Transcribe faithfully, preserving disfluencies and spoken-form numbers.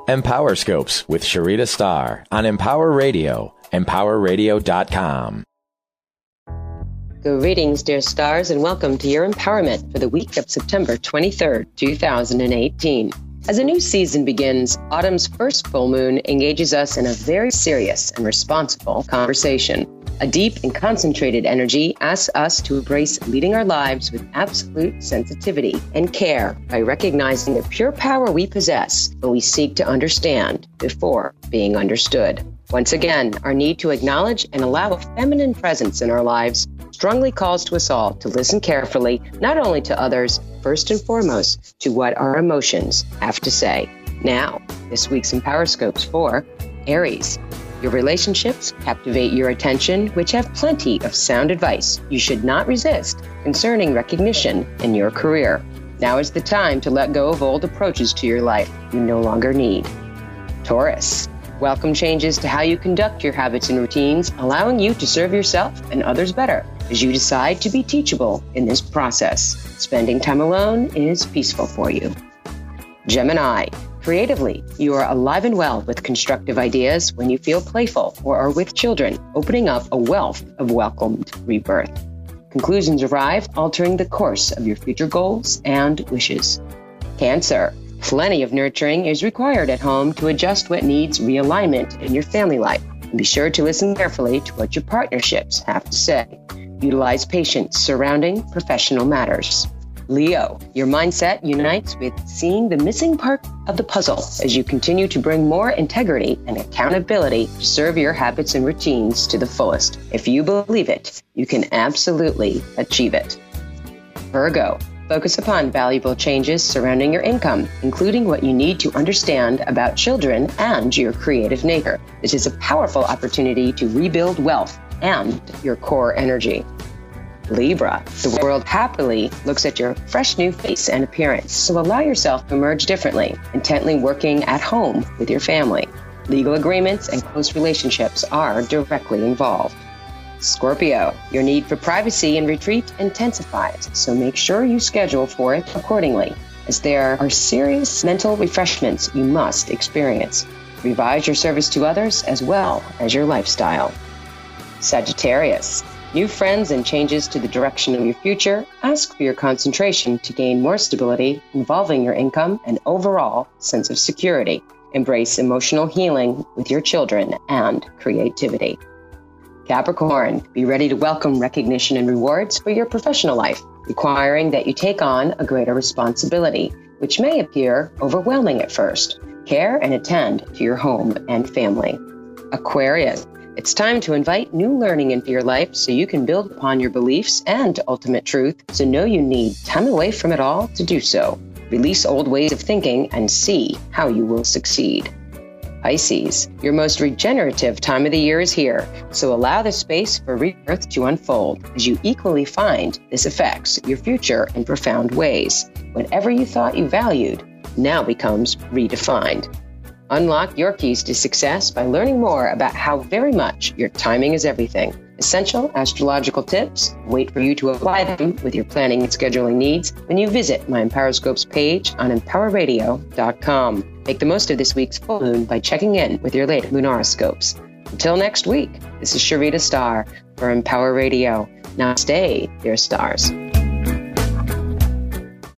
Empower Scopes with Sharita Starr on Empower Radio, empower radio dot com. Greetings, dear stars, and welcome to your empowerment for the week of September twenty-third, two thousand eighteen. As a new season begins, autumn's first full moon engages us in a very serious and responsible conversation. A deep and concentrated energy asks us to embrace leading our lives with absolute sensitivity and care by recognizing the pure power we possess when we seek to understand before being understood. Once again, our need to acknowledge and allow a feminine presence in our lives strongly calls to us all to listen carefully, not only to others, first and foremost, to what our emotions have to say. Now, this week's Empower Scopes for Aries. Your relationships captivate your attention, which have plenty of sound advice you should not resist concerning recognition in your career. Now is the time to let go of old approaches to your life you no longer need. Taurus. Welcome changes to how you conduct your habits and routines, allowing you to serve yourself and others better as you decide to be teachable in this process. Spending time alone is peaceful for you. Gemini. Creatively, you are alive and well with constructive ideas when you feel playful or are with children, opening up a wealth of welcomed rebirth. Conclusions arrive, altering the course of your future goals and wishes. Cancer. Plenty of nurturing is required at home to adjust what needs realignment in your family life. And be sure to listen carefully to what your partnerships have to say. Utilize patience surrounding professional matters. Leo, your mindset unites with seeing the missing part of the puzzle as you continue to bring more integrity and accountability to serve your habits and routines to the fullest. If you believe it, you can absolutely achieve it. Virgo, focus upon valuable changes surrounding your income, including what you need to understand about children and your creative nature. This is a powerful opportunity to rebuild wealth and your core energy. Libra, the world happily looks at your fresh new face and appearance, so allow yourself to emerge differently, intently working at home with your family. Legal agreements and close relationships are directly involved. Scorpio, your need for privacy and retreat intensifies, so make sure you schedule for it accordingly, as there are serious mental refreshments you must experience. Revise your service to others as well as your lifestyle. Sagittarius, new friends and changes to the direction of your future ask for your concentration to gain more stability involving your income and overall sense of security. Embrace emotional healing with your children and creativity. Capricorn, be ready to welcome recognition and rewards for your professional life, requiring that you take on a greater responsibility, which may appear overwhelming at first. Care and attend to your home and family. Aquarius, it's time to invite new learning into your life so you can build upon your beliefs and ultimate truth, so know you need time away from it all to do so. Release old ways of thinking and see how you will succeed. Pisces, your most regenerative time of the year is here, so allow the space for rebirth to unfold as you equally find this affects your future in profound ways. Whatever you thought you valued now becomes redefined. Unlock your keys to success by learning more about how very much your timing is everything. Essential astrological tips wait for you to apply them with your planning and scheduling needs when you visit my Empower Scopes page on empower radio dot com. Make the most of this week's full moon by checking in with your latest lunaroscopes. Until next week, this is Sharita Starr for Empower Radio. Namaste, dear stars.